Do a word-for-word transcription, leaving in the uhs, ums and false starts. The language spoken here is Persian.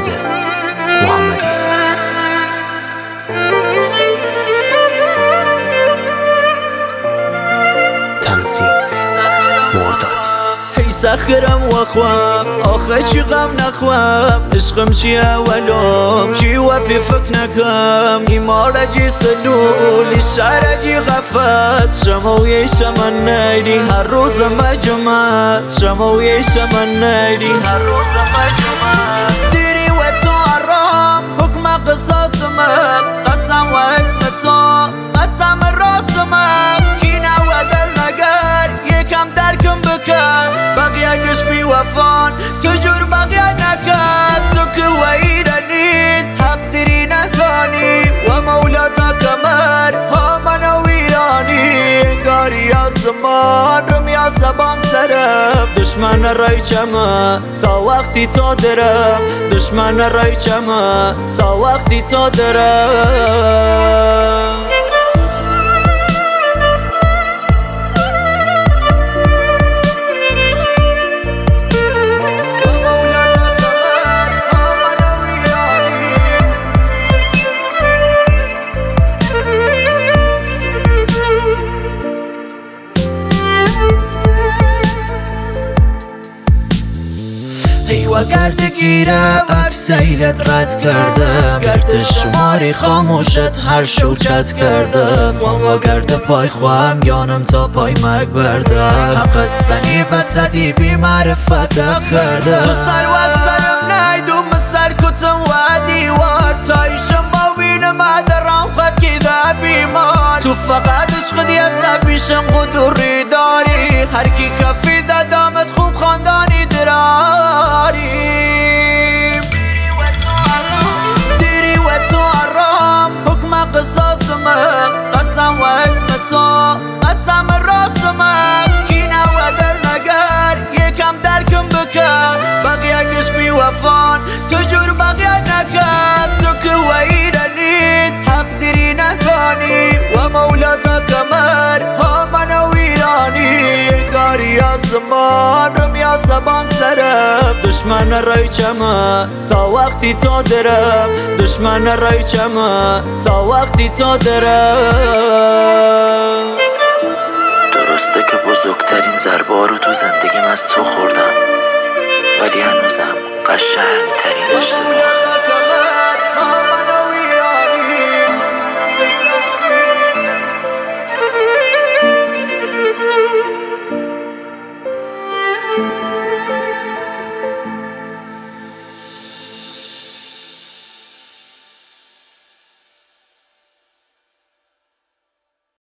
محمد محمدی. تنظیم مرداد. ای سخرم و خوام آخه چی غم نخوام، عشقم چی اولم چی و پی فکر نکم، ایمار جی سلول شهر جی غفص، شموی شمن نیدی هر روز مجمع، شموی شمن نیدی هر روز مجمع. دیری و تو آرام حکم قصاص من، قسم و اسم تو قسم راست من، کینه و دل نگر یکم درکم بکن، بقیه گش بی وفان تو جور بقیه نکن، تو که و ایرانید حق دیری نزانی و مولا تا کمر ها من و ایرانی، انگاری آسمان رمی آسمان سرم، دشمن رای چمه تا وقتی تو درم، دشمن رای چمه تا وقتی تو درم. و گرد گیره اکسیرت رد کردم، گرد شماری خاموشت هر شوچت کردم، و گرد پای خواهم یانم تا پای مرگ بردم، حقت سنی بسدی بی معرفت کردم، تو سر و سرم نیدوم سر کتم و دیوار، تایشم با بینم درام خود که ده بیمار، تو فقط عشق دی عصبیشم قدوری داری، هر کی کفی دادامت خوب خاندانی دراری، دیری و تو آرام حکم قصاص من، قسم و اسم تو قسم راست من، کینه و دل نگر یکم درکم بکن، بقیه گش بی وفان تو جور بقیه نکن، تو که و ایرانید حق دیری نزانی و مولا تا کمر ها من و ایرانی، انگاری آسمان رمی آسمان سرم، دشمن رای چمه تا وقتی تو درم، دشمن رای چمه تا وقتی تو درم. درسته که بزرگترین ضربه رو تو زندگیم از تو خوردم، ولی هنوزم قشنگترین اشتباه